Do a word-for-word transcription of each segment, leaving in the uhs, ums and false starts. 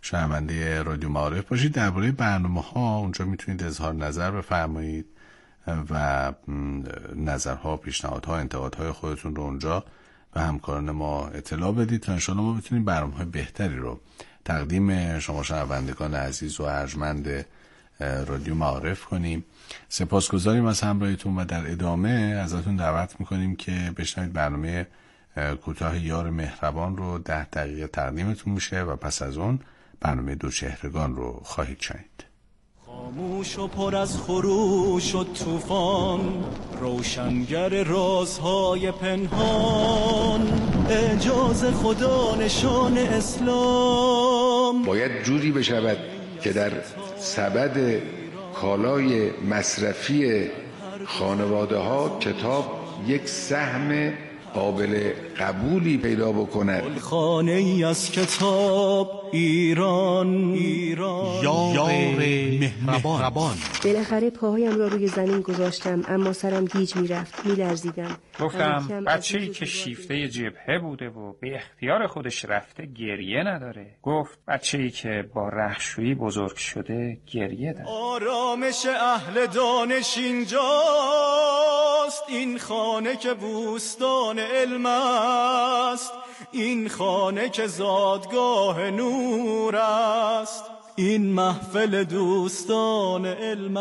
شنونده رادیو معارف باشید. درباره برنامه‌ها اونجا میتونید اظهار نظر بفرمایید و نظرها، پیشنهادها، انتقادهای خودتون رو اونجا به همکاران ما اطلاع بدید تا انشاءالله ما بتونیم برنامه‌های بهتری رو تقدیم شما شنوندگان عزیز و ارجمند رادیو معارف کنیم. سپاسگزاریم از همراهیتون و در ادامه ازتون دعوت میکنیم که بشنوید برنامه کوتاه یار مهربان رو ده دقیقه تقدیمتون میشه و پس از اون برنامه دو چهرگان رو خواهید شنید. خاموش و پر از خروش و طوفان، روشنگر رازهای پنهان، اعجاز خدا نشان اسلام. باید جوری بشود که در سبد کالای مصرفی خانواده ها کتاب یک سهم قابل قبولی پیدا بکند. خانه ای از کتاب ایران، ایران یار مهربان. بالاخره پاهایم را روی زمین گذاشتم، اما سرم گیج میرفت، میلرزیدم. گفتم بچه‌ای که شیفته جبهه بوده و به اختیار خودش رفته گریه نداره. گفت بچه‌ای که با رهشویی بزرگ شده گریه داره. آرامش اهل دانش اینجاست، این خانه که بوستان علم است، این خانه که زادگاه نور است، این محفل دوستان علم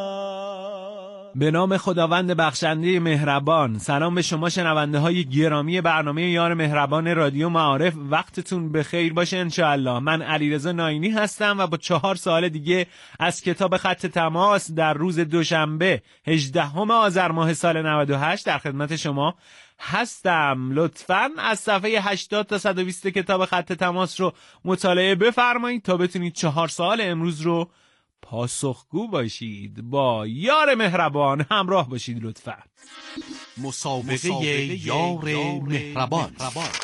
است. به نام خداوند بخشنده مهربان. سلام به شما شنونده های گرامی برنامه یار مهربان رادیو معارف. وقتتون بخیر باشه انشاءالله. من علیرضا ناینی هستم و با چهار سال دیگه از کتاب خط تماس در روز دوشنبه هجدهم آذر ماه سال نود و هشت در خدمت شما هستم. لطفاً از صفحه هشتاد تا صد و بیست کتاب خط تماس رو مطالعه بفرمایید تا بتونید چهار سال امروز رو پاسخگو باشید. با یار مهربان همراه باشید لطفاً. مسابقه, مسابقه یار مهربان.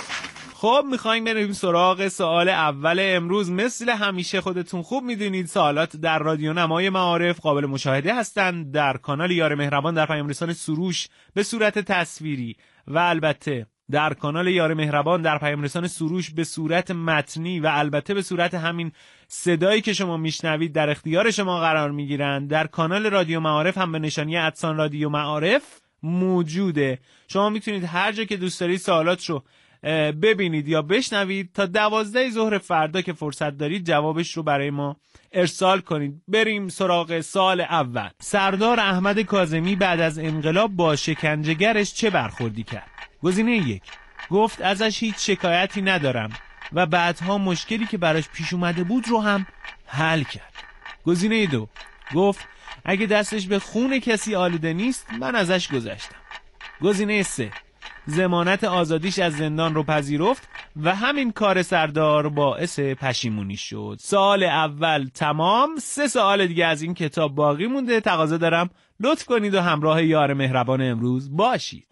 خب میخوایم بریم سراغ سوال اول امروز. مثل همیشه خودتون خوب میدونید سوالات در رادیو نمای معارف قابل مشاهده هستند در کانال یار مهربان در پیام رسان سروش به صورت تصویری و البته در کانال یار مهربان در پیام رسان سروش به صورت متنی و البته به صورت همین صدایی که شما میشنوید در اختیار شما قرار میگیرند. در کانال رادیو معارف هم به نشانی ادسان رادیو معارف موجوده. شما میتونید هر جا که دوست دارید سوالات رو ببینید یا بشنوید. تا دوازده ظهر فردا که فرصت دارید جوابش رو برای ما ارسال کنید. بریم سراغ سال اول. سردار احمد کاظمی بعد از انقلاب با شکنجهگرش چه برخوردی کرد؟ گزینه یک، گفت ازش هیچ شکایتی ندارم و بعدها مشکلی که براش پیش اومده بود رو هم حل کرد. گزینه دو، گفت اگه دستش به خون کسی آلوده نیست من ازش گذشتم. گزینه سه، ضمانت آزادیش از زندان رو پذیرفت و همین کار سردار باعث پشیمونی شد. سال اول تمام. سه سوال دیگه از این کتاب باقی مونده. تقاضا دارم لطف کنید و همراه یار مهربان امروز باشید.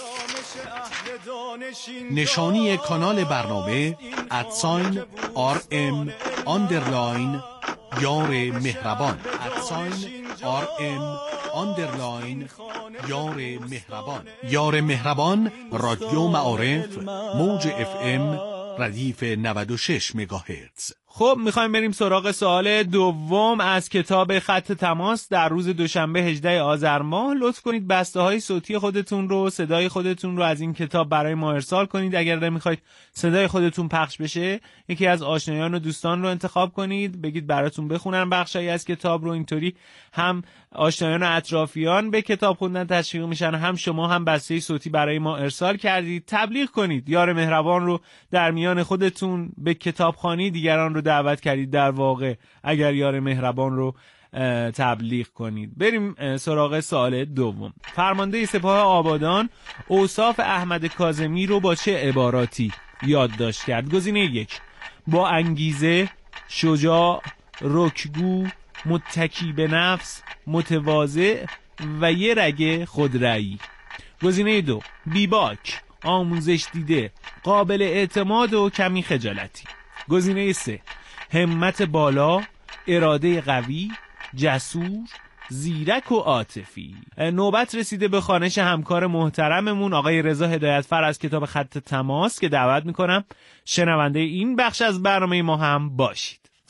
نشانی کانال برنامه ادساین آر ام آندرلاین یار مهربان، ادساین آر ام آندرلاین یار مهربان. یار مهربان رادیو معارف موج اف ام ردیف نود و شش مگاهرتز. خب میخوایم بریم سراغ سوال دوم از کتاب خط تماس در روز دوشنبه هجدهم آذر ماه. لطف کنید بسته های صوتی خودتون رو، صدای خودتون رو از این کتاب برای ما ارسال کنید. اگر نمیخواید صدای خودتون پخش بشه یکی از آشنایان و دوستان رو انتخاب کنید، بگید براتون بخونن بخشایی از کتاب رو. اینطوری هم آشنایان و اطرافیان به کتاب خوندن تشویق میشن، هم شما هم بسته صوتی برای ما ارسال کردید. تبلیغ کنید یار مهربان رو در میان خودتون، به کتابخوانی دیگران رو دعوت کردید در واقع اگر یار مهربان رو تبلیغ کنید. بریم سراغ سوال دوم. فرمانده سپاه آبادان اوصاف احمد کاظمی رو با چه عباراتی یادداشت کرد؟ گزینه یک، با انگیزه، شجاع، رکگو، متکی به نفس، متواضع و یه رگ خودرأیی. گزینه دو، بیباک، آموزش دیده، قابل اعتماد و کمی خجالتی. گزینه سه، همت بالا، اراده قوی، جسور، زیرک و عاطفی. نوبت رسیده به خوانش همکار محترممون آقای رضا هدایتفر از کتاب خط تماس که دعوت میکنم شنونده این بخش از برنامه ما هم باشید.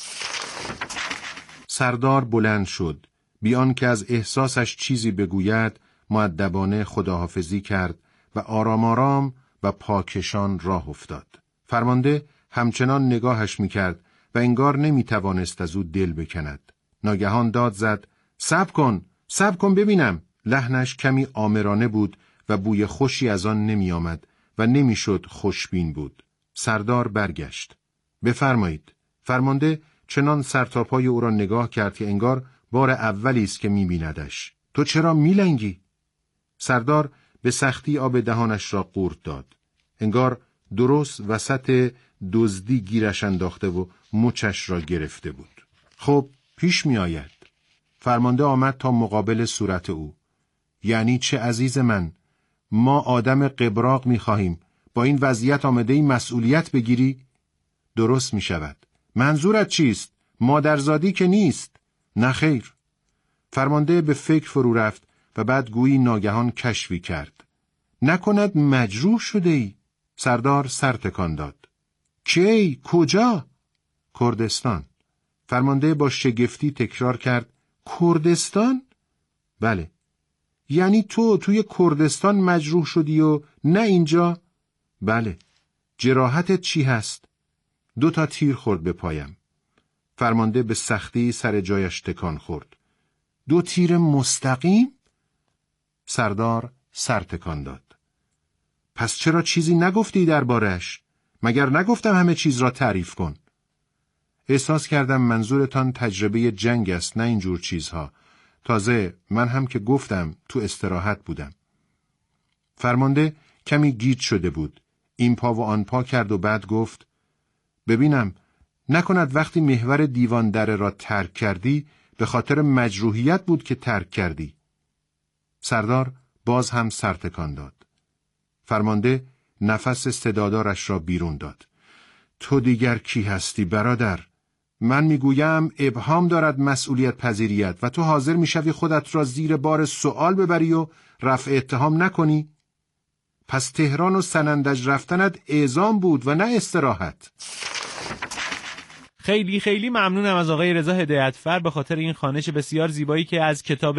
سردار بلند شد. بیان که از احساسش چیزی بگوید، مؤدبانه خداحافظی کرد و آرام آرام و پاکشان راه افتاد. فرمانده همچنان نگاهش میکرد و انگار نمیتوانست از او دل بکند. ناگهان داد زد: صبر کن، صبر کن ببینم. لحنش کمی آمرانه بود و بوی خوشی از آن نمی آمد و نمیشد خوشبین بود. سردار برگشت. بفرمایید. فرمانده چنان سرتاپای او را نگاه کرد که انگار بار اولی است که می‌بیندش. تو چرا میلنگی؟ سردار به سختی آب دهانش را قورت داد. انگار درست وسط دزدی گیرش انداخته و مچش را گرفته بود. خب پیش می آید. فرمانده آمد تا مقابل صورت او. یعنی چه عزیز من؟ ما آدم قبراق می خواهیم. با این وضعیت آمده ای مسئولیت بگیری؟ درست می شود. منظورت چیست؟ مادرزادی که نیست. نه خیر. فرمانده به فکر فرو رفت و بعد گویی ناگهان کشفی کرد. نکند مجروح شده ای؟ سردار سر تکان داد. کی؟ کجا؟ کردستان. فرمانده با شگفتی تکرار کرد. کردستان؟ بله. یعنی تو توی کردستان مجروح شدی و نه اینجا؟ بله. جراحتت چی هست؟ دو تا تیر خورد به پایم. فرمانده به سختی سر جایش تکان خورد. دو تیر مستقیم؟ سردار سر تکان داد. پس چرا چیزی نگفتی دربارش؟ مگر نگفتم همه چیز را تعریف کن؟ احساس کردم منظورتان تجربه جنگ است، نه اینجور چیزها. تازه من هم که گفتم تو استراحت بودم. فرمانده کمی گیج شده بود. این پا و آن پا کرد و بعد گفت: ببینم، نکند وقتی محور دیوان دره را ترک کردی به خاطر مجروحیت بود که ترک کردی؟ سردار باز هم سر تکان داد. فرمانده نفس صدادارش را بیرون داد. تو دیگر کی هستی برادر؟ من میگویم ابهام دارد مسئولیت پذیریت و تو حاضر میشوی خودت را زیر بار سؤال ببری و رفع اتهام نکنی؟ پس تهران و سنندج رفتنت اعزام بود و نه استراحت. خیلی خیلی ممنونم از آقای رضا هدایتفر به خاطر این خوانش بسیار زیبایی که از کتاب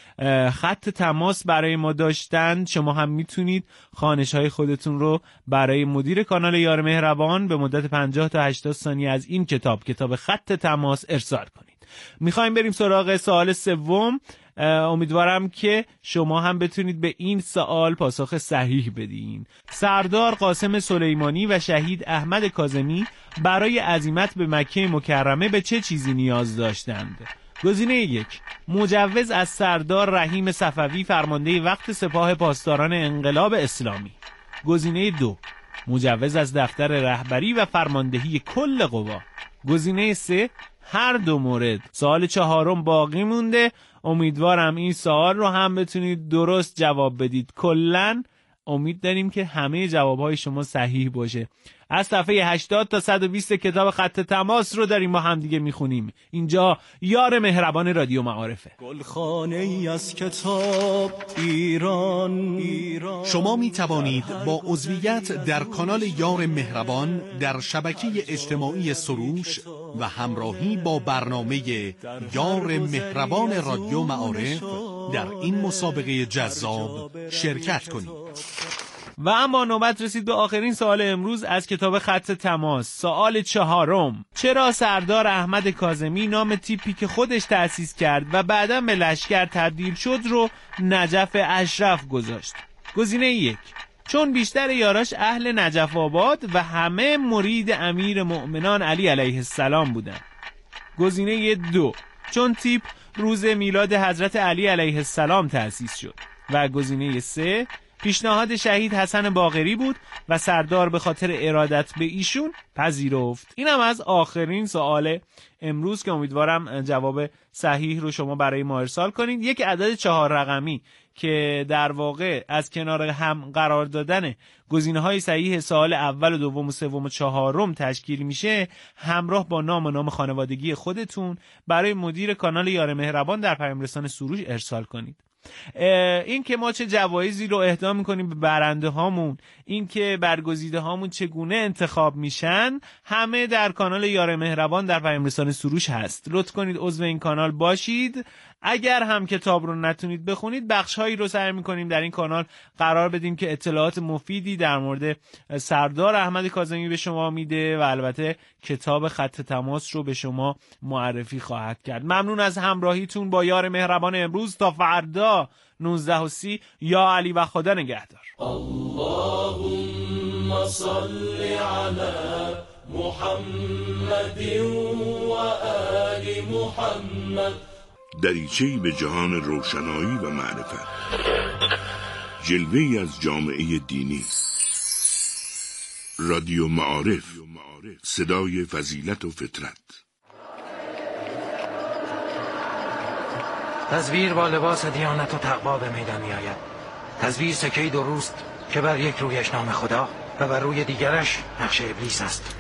خط تماس برای ما داشتند. شما هم میتونید خوانش‌های خودتون رو برای مدیر کانال یار مهربان به مدت پنجاه تا هشتاد ثانیه از این کتاب کتاب خط تماس ارسال کنید. میخوایم بریم سراغ سوال سوم. امیدوارم که شما هم بتونید به این سوال پاسخ صحیح بدین. سردار قاسم سلیمانی و شهید احمد کاظمی برای عزیمت به مکه مکرمه به چه چیزی نیاز داشتند؟ گزینه یک، مجوز از سردار رحیم صفوی فرمانده وقت سپاه پاسداران انقلاب اسلامی. گزینه دو، مجوز از دفتر رهبری و فرماندهی کل قوا. گزینه سه، هر دو مورد. سوال چهارم باقی مونده. امیدوارم این سوال رو هم بتونید درست جواب بدید. کلاً امید داریم که همه جوابهای شما صحیح باشه. از صفحه هشتاد تا صد و بیست کتاب خط تماس رو داریم با هم دیگه میخونیم. اینجا یار مهربان رادیو معارفه. گلخانه ای از کتاب ایران. شما می توانید با عضویت در کانال یار مهربان در شبکه اجتماعی سروش و همراهی با برنامه یار مهربان رادیو معارف در این مسابقه جذاب شرکت کنید. و اما نوبت رسید به آخرین سوال امروز از کتاب خط تماس. سوال چهارم، چرا سردار احمد کاظمی نام تیپی که خودش تأسیس کرد و بعداً به لشکر تبدیل شد رو نجف اشرف گذاشت؟ گزینه یک، چون بیشتر یاراش اهل نجف آباد و همه مرید امیر مؤمنان علی علیه السلام بودن. گزینه دو، چون تیپ روز میلاد حضرت علی علیه السلام تأسیس شد. و گزینه سه، پیشنهاد شهید حسن باقری بود و سردار به خاطر ارادت به ایشون پذیرفت. اینم از آخرین سوال امروز که امیدوارم جواب صحیح رو شما برای ما ارسال کنید. یک عدد چهار رقمی که در واقع از کنار هم قرار دادن گزینه‌های صحیح سوال اول و دوم و سوم و چهارم تشکیل میشه، همراه با نام و نام خانوادگی خودتون برای مدیر کانال یار مهربان در پیام رسان سروش ارسال کنید. این که ما چه جوایزی رو اهدا میکنیم به برنده هامون، این که برگزیده هامون چگونه انتخاب میشن، همه در کانال یار مهربان در پیام رسانه سروش هست. لطف کنید عضو این کانال باشید. اگر هم کتاب رو نتونید بخونید، بخش‌هایی رو سعی می‌کنیم در این کانال قرار بدیم که اطلاعات مفیدی در مورد سردار احمد کاظمی به شما میده و البته کتاب خط تماس رو به شما معرفی خواهد کرد. ممنون از همراهیتون با یار مهربان امروز. تا فردا نوزده و سی. یا علی و خدا نگهدار. اللهم صل علی محمد و آل محمد. دریچه‌ای به جهان روشنایی و معرفت، جلوه‌ای از جامعه دینی. رادیو معارف، صدای فضیلت و فطرت. تصویر با لباس دیانت و تقوا به میدان می آید. تصویر سکه‌ای درست که بر یک رویش نام خدا و بر روی دیگرش نقش ابلیس است.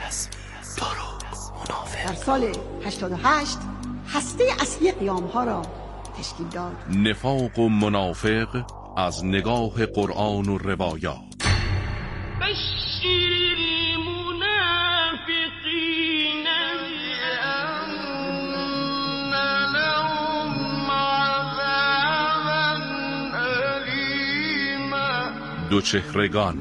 در سال هشتاد و هشت هسته اصلی قیام ها را تشکیل داد. نفاق و منافق از نگاه قرآن و روایات. بشیر المنافقین بأن لهم عذابا ألیما. دو چهرگان.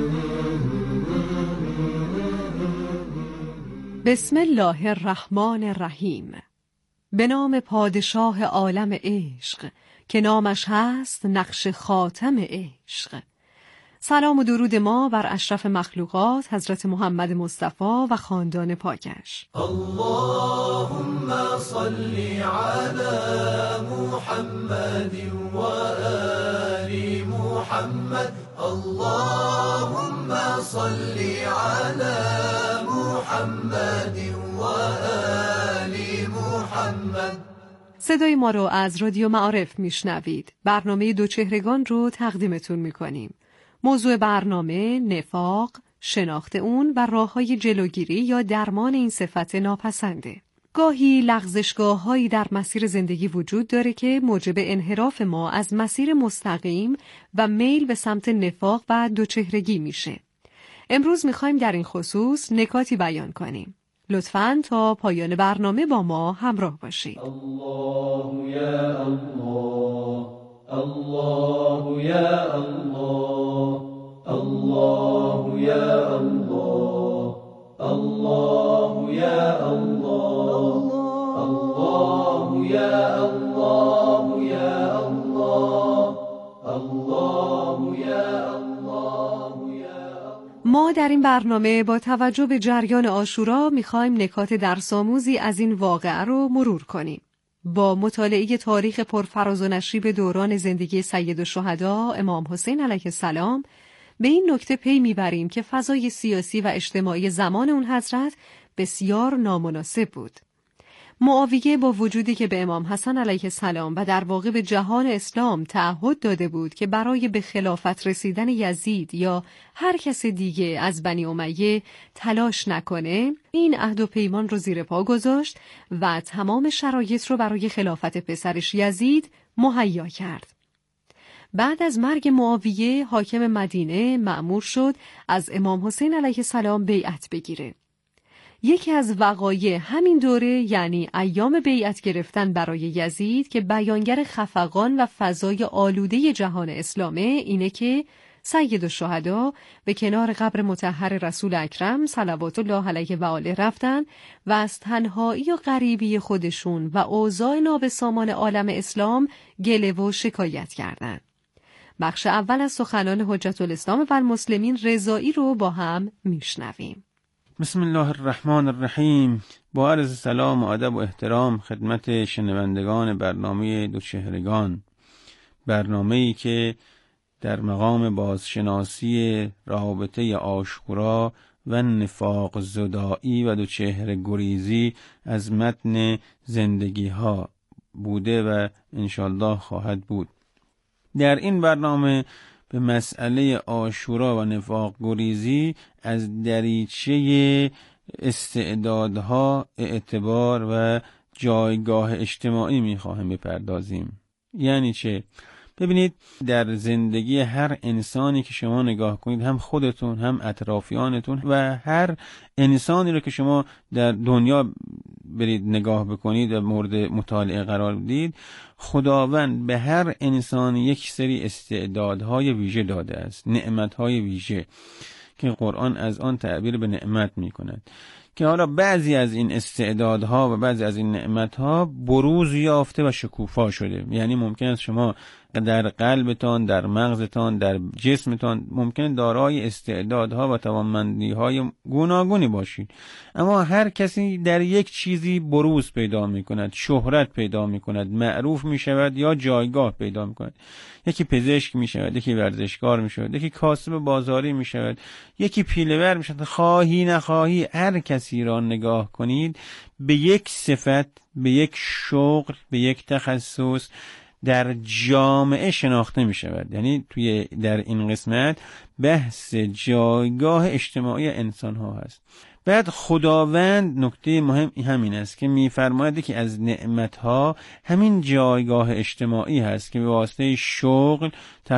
بسم الله الرحمن الرحیم. به نام پادشاه عالم عشق که نامش هست نقش خاتم عشق. سلام و درود ما بر اشرف مخلوقات حضرت محمد مصطفی و خاندان پاکش. اللهم صل علی محمد و آل محمد. اللهم صل علی محمد و آل محمد. صدای ما رو از رادیو معارف میشنوید. برنامه دو چهرگان رو تقدیمتون میکنیم. موضوع برنامه نفاق، شناخت اون و راه‌های جلوگیری یا درمان این صفت ناپسنده. گاهی لغزشگاه‌هایی در مسیر زندگی وجود داره که موجب انحراف ما از مسیر مستقیم و میل به سمت نفاق و دوچهرگی میشه. امروز میخوایم در این خصوص نکاتی بیان کنیم. لطفاً تا پایان برنامه با ما همراه باشید. الله یا الله، الله یا الله، الله یا الله، الله یا الله، الله یا الله یا الله، الله یا الله. ما در این برنامه با توجه به جریان عاشورا میخوایم نکات درس‌آموزی از این واقعه رو مرور کنیم. با مطالعه تاریخ پرفراز و نشیب دوران زندگی سیدالشهدا امام حسین علیه السلام به این نکته پی میبریم که فضای سیاسی و اجتماعی زمان اون حضرت بسیار نامناسب بود. معاویه با وجودی که به امام حسن علیه السلام و در واقع به جهان اسلام تعهد داده بود که برای به خلافت رسیدن یزید یا هر کس دیگه از بنی امیه تلاش نکنه، این عهد و پیمان رو زیر پا گذاشت و تمام شرایط رو برای خلافت پسرش یزید مهیا کرد. بعد از مرگ معاویه حاکم مدینه مأمور شد از امام حسین علیه السلام بیعت بگیره. یکی از وقایع همین دوره یعنی ایام بیعت گرفتن برای یزید که بیانگر خفقان و فضای آلوده جهان اسلامه اینه که سیدالشهدا به کنار قبر مطهر رسول اکرم صلوات الله علیه و آله رفتن و از تنهایی و غریبی خودشون و اوضاع نابسامان عالم اسلام گله و شکایت کردند. بخش اول از سخنان حجت الاسلام و المسلمین رضایی رو با هم میشنویم. بسم الله الرحمن الرحیم. با عرض سلام و ادب و احترام خدمت شنوندگان برنامه دو چهرگان، برنامه‌ای که در مقام بازشناسی رابطه عاشورا و نفاق زدایی و دو چهره گریزی از متن زندگی ها بوده و انشالله خواهد بود. در این برنامه به مسئله عاشورا و نفاق گریزی از دریچه استعدادها، اعتبار و جایگاه اجتماعی می‌خواهیم بپردازیم. یعنی چه؟ ببینید در زندگی هر انسانی که شما نگاه کنید، هم خودتون هم اطرافیانتون و هر انسانی رو که شما در دنیا برید نگاه بکنید و مورد مطالعه قرار بدید، خداوند به هر انسان یک سری استعدادهای ویژه داده است، نعمتهای ویژه که قرآن از آن تعبیر به نعمت می کند، که حالا بعضی از این استعدادها و بعضی از این نعمتها بروز یافته و شکوفا شده. یعنی ممکن است شما در قلبتان، در مغزتان، در جسمتان ممکن دارای استعدادها و توانمندی‌های گوناگونی باشید، اما هر کسی در یک چیزی بروز پیدا می‌کند، شهرت پیدا می‌کند، معروف می‌شود یا جایگاه پیدا می‌کند. یکی پزشک می‌شود، یکی ورزشکار می‌شود، یکی کاسب بازاری می‌شود، یکی پیله‌ور می‌شود. خواهی نخواهی هر کسی را نگاه کنید به یک صفت، به یک شغل، به یک تخصص در جامعه شناخته می شود. یعنی توی در این قسمت بحث جایگاه اجتماعی انسان ها هست. بعد خداوند نکته مهم همین است که می‌فرماید که از نعمت‌ها همین جایگاه اجتماعی هست که به واسطه شغل،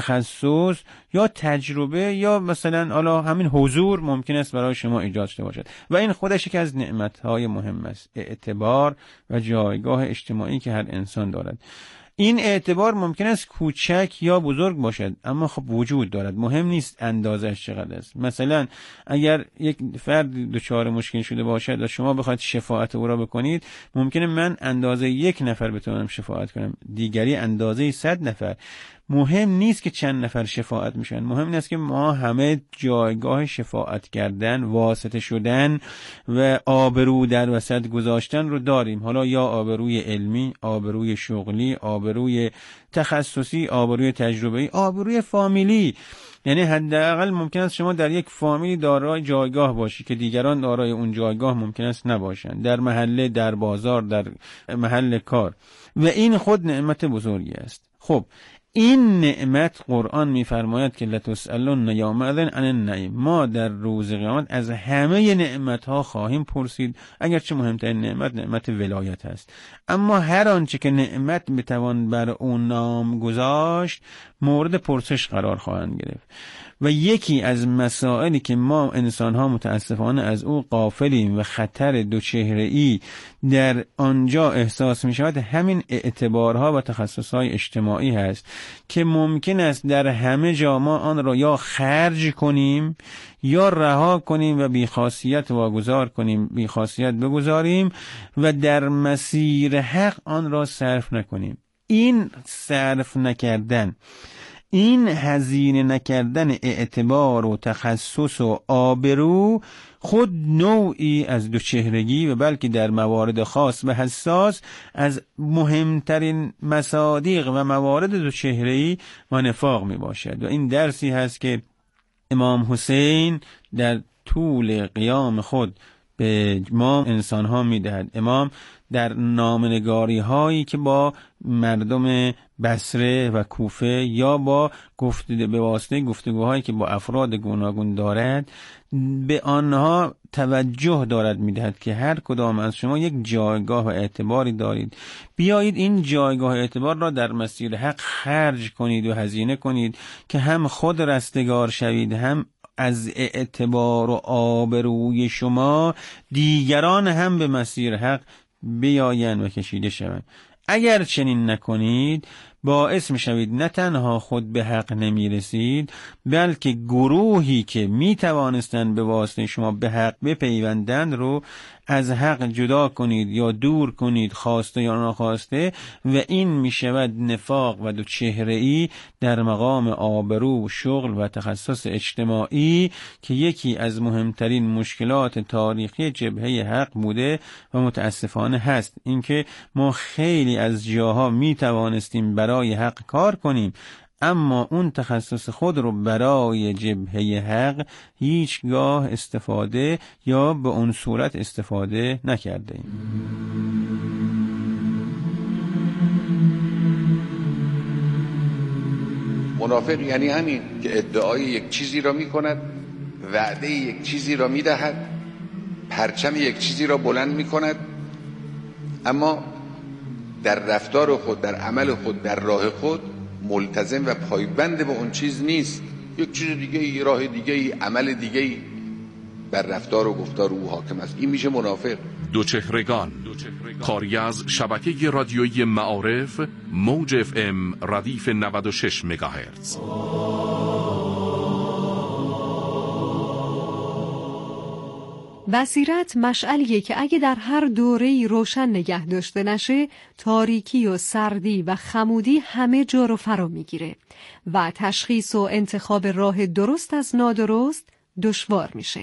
تخصص یا تجربه یا مثلا حالا همین حضور ممکن است برای شما ایجاد شده باشد و این خودش یکی از نعمت‌های مهم است، اعتبار و جایگاه اجتماعی که هر انسان دارد. این اعتبار ممکن است کوچک یا بزرگ باشد، اما خب وجود دارد. مهم نیست اندازش چقدر است. مثلا اگر یک فرد دچار مشکل شده باشد و شما بخواید شفاعت او را بکنید، ممکنه من اندازه یک نفر بتوانم شفاعت کنم، دیگری اندازه صد نفر. مهم نیست که چند نفر شفاعت میشن، مهم این است که ما همه جایگاه شفاعت کردن، واسطه شدن و آبرو در وسط گذاشتن رو داریم. حالا یا آبروی علمی، آبروی شغلی، آبروی تخصصی، آبروی تجربه‌ای، آبروی فامیلی. یعنی حداقل ممکن است شما در یک فامیلی دارای جایگاه باشی که دیگران دارای اون جایگاه ممکن است نباشند، در محله، در بازار، در محل کار، و این خود نعمت بزرگی است. خب این نعمت قرآن می‌فرماید که لتسألن یومئذ عن النعیم، ما در روز قیامت از همه نعمت‌ها خواهیم پرسید، اگرچه مهمترین نعمت نعمت ولایت است، اما هر آنچه که نعمت بتوان بر اون نام گذاشت مورد پرسش قرار خواهند گرفت. و یکی از مسائلی که ما انسان‌ها متاسفانه از او غافلیم و خطر دوچهره‌ای در آنجا احساس می‌شود، همین اعتبارها و تخصصهای اجتماعی هست که ممکن است در همه جا ما آن را یا خرج کنیم یا رها کنیم و بیخاصیت واگذار کنیم، بیخاصیت بگذاریم و در مسیر حق آن را صرف نکنیم. این صرف نکردن، این هزینه نکردن اعتبار و تخصص و آبرو خود نوعی از دوچهرگی و بلکه در موارد خاص و حساس از مهمترین مصادیق و موارد دوچهره‌ای و نفاق می باشد. و این درسی هست که امام حسین در طول قیام خود به ما انسان ها می دهد. امام در نامنگاری هایی که با مردم بصره و کوفه یا با گفته به واسطه گفتگوهایی که با افراد گوناگون دارد به آنها توجه دارد میدهد که هر کدام از شما یک جایگاه و اعتباری دارید، بیایید این جایگاه و اعتبار را در مسیر حق خرج کنید و هزینه کنید که هم خود رستگار شوید، هم از اعتبار و آبروی شما دیگران هم به مسیر حق بیایند و کشیده شوند. اگر چنین نکنید باعث میشوید نه تنها خود به حق نمیرسید، بلکه گروهی که میتوانستند به واسطه شما به حق بپیوندند رو از حق جدا کنید یا دور کنید، خواسته یا ناخواسته، و این میشود نفاق و دوچهره‌ای در مقام آبرو و شغل و تخصص اجتماعی که یکی از مهمترین مشکلات تاریخی جبهه حق بوده و متاسفانه هست. اینکه ما خیلی از جاها میتوانستیم برای حق کار کنیم، اما اون تخصص خود رو برای جبهه حق هیچگاه استفاده یا به اون صورت استفاده نکرده ایم. منافق یعنی همین که ادعای یک چیزی را می کند، وعده یک چیزی را می دهد، پرچم یک چیزی را بلند می کند، اما در رفتار خود، در عمل خود، در راه خود ملتزم و پایبند به اون چیز نیست، یک چیز دیگه، یه راه دیگه، عمل دیگه بر رفتار و گفتار او حاکم است، این میشه منافق. دوچهرگان، کاری از شبکه رادیویی معارف، موج اف ام ردیف نود و شش مگاهرتز. بصیرت مشعلیه که اگه در هر دوره‌ای روشن نگه داشته نشه، تاریکی و سردی و خمودی همه جا رو فرا میگیره و تشخیص و انتخاب راه درست از نادرست دشوار میشه.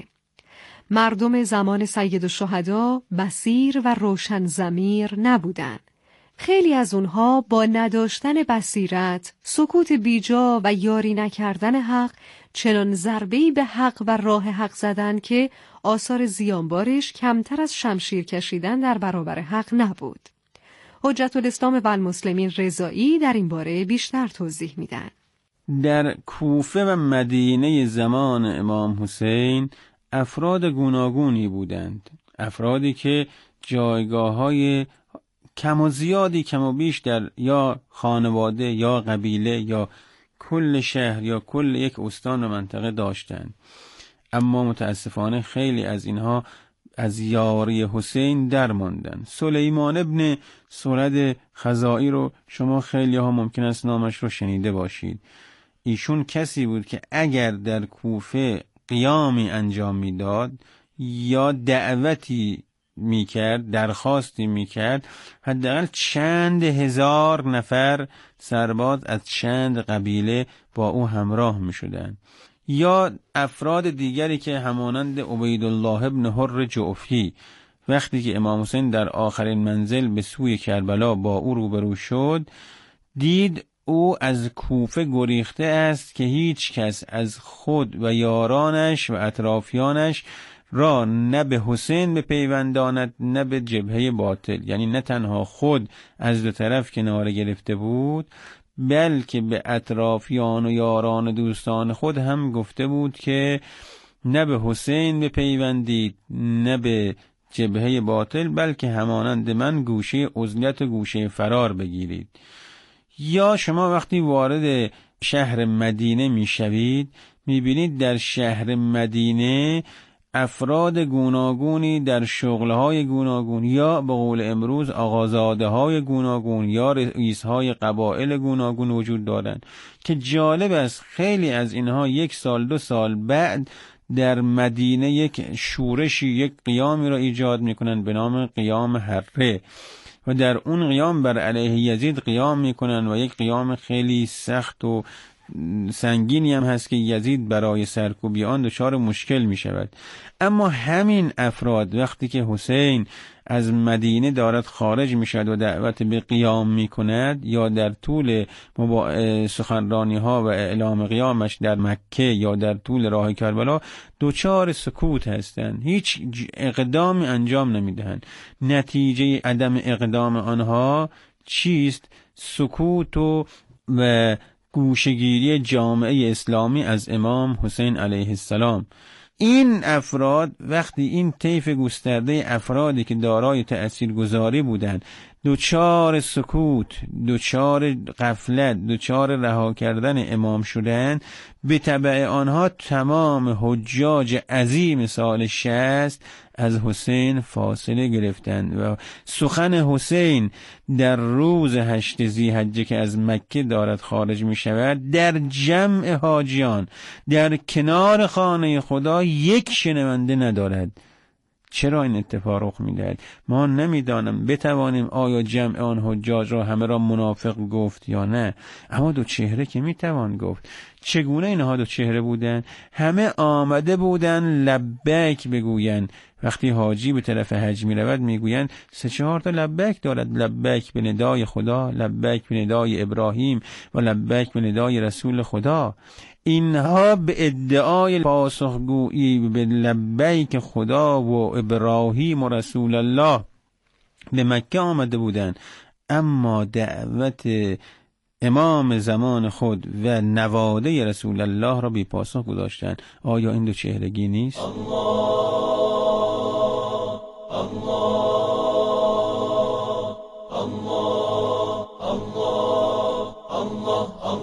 مردم زمان سیدالشهدا بصیر و روشن ضمیر نبودن. خیلی از اونها با نداشتن بصیرت، سکوت بیجا و یاری نکردن حق چنان ضربه‌ای به حق و راه حق زدن که آثار زیانبارش کمتر از شمشیر کشیدن در برابر حق نبود. حجت الاسلام و المسلمین رضایی در این باره بیشتر توضیح میدن. در کوفه و مدینه زمان امام حسین افراد گوناگونی بودند، افرادی که جایگاه‌های کم و زیادی کم و بیش در یا خانواده یا قبیله یا کل شهر یا کل یک استان و منطقه داشتند، اما متاسفانه خیلی از اینها از یاری حسین در ماندن. سلیمان ابن سرد خزائی رو شما خیلی ها ممکن است نامش رو شنیده باشید. ایشون کسی بود که اگر در کوفه قیامی انجام میداد یا دعوتی میکرد، درخواستی میکرد، حداقل چند هزار نفر سرباز از چند قبیله با او همراه میشدند. یا افراد دیگری که همانند عبیدالله ابن حر جعفی، وقتی که امام حسین در آخرین منزل به سوی کربلا با او روبرو شد، دید او از کوفه گریخته است که هیچ کس از خود و یارانش و اطرافیانش را نه به حسین بپیونداند نه به جبهه باطل. یعنی نه تنها خود از دو طرف کناره گرفته بود، بلکه به اطرافیان و یاران و دوستان خود هم گفته بود که نه به حسین بپیوندید نه به جبهه باطل، بلکه همانند من گوشه عزلت و گوشه فرار بگیرید. یا شما وقتی وارد شهر مدینه میشوید میبینید در شهر مدینه افراد گوناگونی در شغلهای گوناگون، یا به قول امروز آقازاده های گوناگون یا رئیسهای قبایل گوناگون وجود دارند که جالب است خیلی از اینها یک سال دو سال بعد در مدینه یک شورشی، یک قیامی را ایجاد میکنند به نام قیام حره و در اون قیام بر علیه یزید قیام میکنند و یک قیام خیلی سخت و سنگینی هم هست که یزید برای سرکوبی آن دچار مشکل می شود. اما همین افراد وقتی که حسین از مدینه دارد خارج می شود و دعوت به قیام می کند، یا در طول سخنرانی ها و اعلام قیامش در مکه یا در طول راه کربلا دچار سکوت هستند، هیچ اقدامی انجام نمی دهند. نتیجه عدم اقدام آنها چیست؟ سکوت و و گوشگیری جامعه اسلامی از امام حسین علیه السلام. این افراد وقتی این طیف گسترده افرادی که دارای تأثیرگذاری بودند دوچار سکوت، دوچار غفلت، دوچار رها کردن امام شدند، به تبع آنها تمام حجاج عظیم سال شصت از حسین فاصله گرفتند و سخن حسین در روز هشت ذی‌حجه که از مکه دارد خارج می شود در جمع حاجیان در کنار خانه خدا یک شنونده ندارد. چرا این اتفاق رخ می‌دهد؟ ما نمی‌دانم بتوانیم آیا جمع آن حجاج را همه را منافق گفت یا نه، اما دو چهره که می‌توان گفت. چگونه اینها دو چهره بودند؟ همه آمده بودند لبیک بگویند. وقتی حاجی به طرف حج می‌رود می‌گویند سه چهار تا لبیک دارد، لبیک به ندای خدا، لبیک به ندای ابراهیم و لبیک به ندای رسول خدا. اینها به ادعای پاسخگویی به لبیک خدا و ابراهیم و رسول الله به مکه آمده بودند، اما دعوت امام زمان خود و نواده رسول الله را بی پاسخ گذاشتند. آیا این دو چهرگی نیست؟ الله الله الله الله الله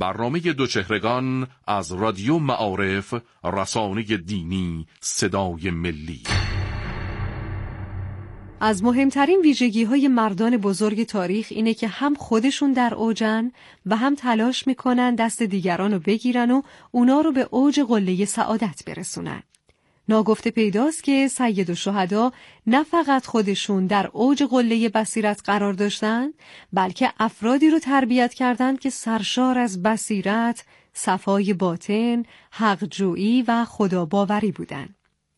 برنامه دوچهرگان از رادیو معارف، رسانه دینی صدای ملی. از مهمترین ویژگی‌های مردان بزرگ تاریخ اینه که هم خودشون در اوجن و هم تلاش میکنن دست دیگران رو بگیرن و اونا رو به اوج قله سعادت برسونن. ناگفته پیداست که سیدالشهدا نه فقط خودشون در اوج قله بصیرت قرار داشتن، بلکه افرادی رو تربیت کردند که سرشار از بصیرت، صفای باطن، حق‌جویی و خداباوری بودند.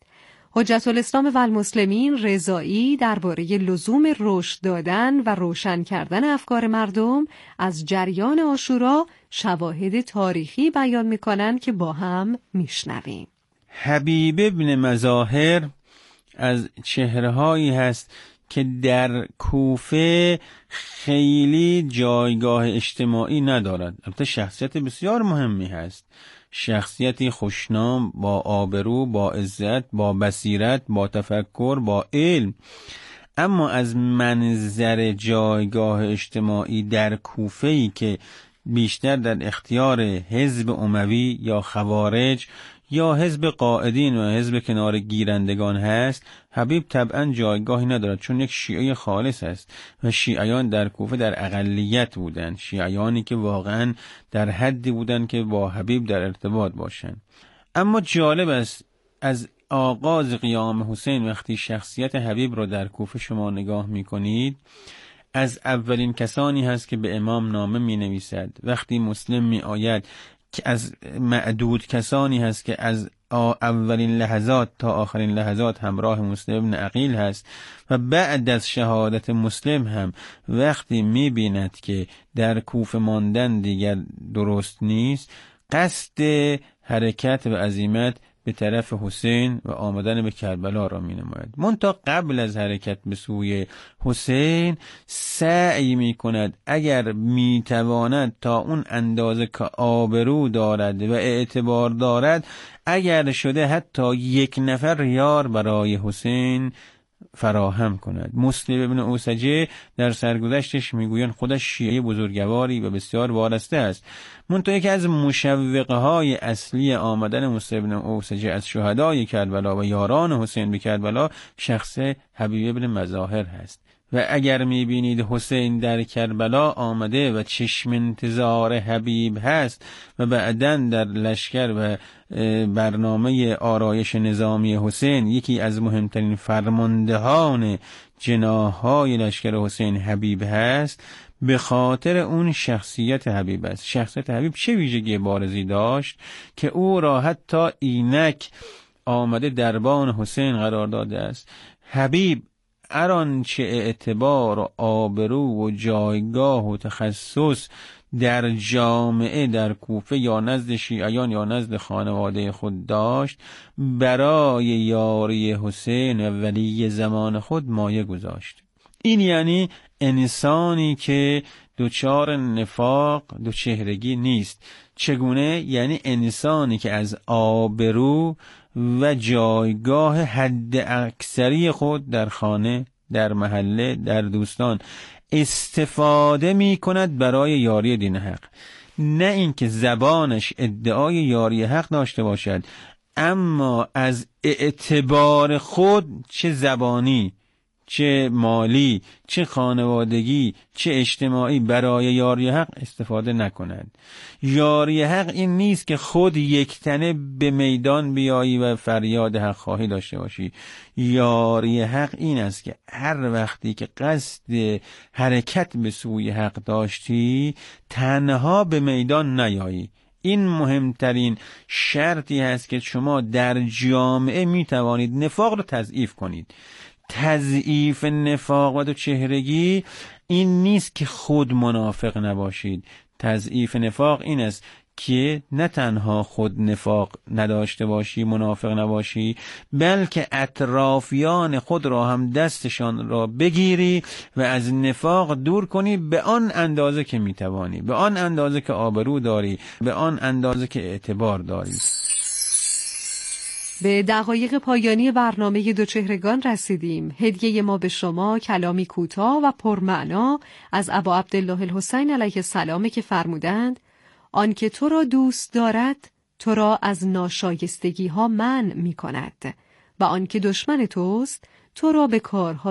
حجت الاسلام و المسلمین رضایی درباره لزوم رشد دادن و روشن کردن افکار مردم از جریان عاشورا شواهد تاریخی بیان می‌کنند که با هم میشنویم. حبیب ابن مظاهر از چهره‌هایی هست که در کوفه خیلی جایگاه اجتماعی ندارد. البته شخصیت بسیار مهمی هست، شخصیتی خوشنام، با آبرو، با عزت، با بصیرت، با تفکر، با علم. اما از منظر جایگاه اجتماعی در کوفه‌ای که بیشتر در اختیار حزب اموی یا خوارج یا حزب قائدین و حزب کنار گیرندگان هست، حبیب طبعا جایگاهی ندارد، چون یک شیعه خالص است و شیعیان در کوفه در اقلیت بودند، شیعیانی که واقعا در حدی بودند که با حبیب در ارتباط باشند. اما جالب است از آغاز قیام حسین وقتی شخصیت حبیب را در کوفه شما نگاه می کنید، از اولین کسانی هست که به امام نامه می نویسد. وقتی مسلم می آید که از معدود کسانی هست که از اولین لحظات تا آخرین لحظات همراه مسلم ابن عقیل هست و بعد از شهادت مسلم هم وقتی می بیند که در کوفه ماندن دیگر درست نیست، قصد حرکت و عزیمت به طرف حسین و آمدن به کربلا را می نماید. منتها قبل از حرکت به سوی حسین سعی می کند اگر می تواند تا اون اندازه که آبرو دارد و اعتبار دارد، اگر شده حتی یک نفر یار برای حسین فراهم کند. مسلم ابن اوسجه در سرگذشتش میگویند خودش شیعه بزرگواری و بسیار وارسته است. منتها یکی از مشوقه های اصلی آمدن مسلم ابن اوسجه از شهدای کربلا و یاران حسین به کربلا شخص حبیب ابن مظاهر هست. و اگر میبینید حسین در کربلا آمده و چشم انتظار حبیب هست و بعداً در لشکر و برنامه آرایش نظامی حسین یکی از مهمترین فرماندهان جناح‌های لشکر حسین حبیب هست، به خاطر اون شخصیت حبیب است. شخصیت حبیب چه ویژگی بارزی داشت که او را حتی اینک آمده دربان حسین قرار داده است. حبیب اران چه اعتبار و آبرو و جایگاه و تخصص در جامعه در کوفه یا نزد شیعیان یا نزد خانواده خود داشت، برای یاری حسین و ولی زمان خود مایه گذاشت. این یعنی انسانی که دوچار نفاق دو چهرگی نیست. چگونه؟ یعنی انسانی که از آبرو و جایگاه حد اکثری خود در خانه، در محله، در دوستان استفاده می کند برای یاری دین حق، نه اینکه زبانش ادعای یاری حق داشته باشد اما از اعتبار خود چه زبانی، چه مالی، چه خانوادگی، چه اجتماعی برای یاری حق استفاده نکند. یاری حق این نیست که خود یک تنه به میدان بیایی و فریاد حق خواهی داشته باشی. یاری حق این است که هر وقتی که قصد حرکت به سوی حق داشتی تنها به میدان نیایی. این مهمترین شرطی هست که شما در جامعه می توانید نفاق رو تضعیف کنید. تضعیف نفاق و دو چهرگی این نیست که خود منافق نباشید. تضعیف نفاق این است که نه تنها خود نفاق نداشته باشی، منافق نباشی، بلکه اطرافیان خود را هم دستشان را بگیری و از نفاق دور کنی به آن اندازه که میتوانی، به آن اندازه که آبرو داری، به آن اندازه که اعتبار داری. به دقایق پایانی برنامه دوچهرگان رسیدیم. هدیه ما به شما کلامی کوتاه و پرمعنا از ابا عبدالله الحسین علیه السلام که فرمودند: آنکه تو را دوست دارد تو را از ناشایستگی ها منع می کند و آنکه دشمن توست تو را به کارهای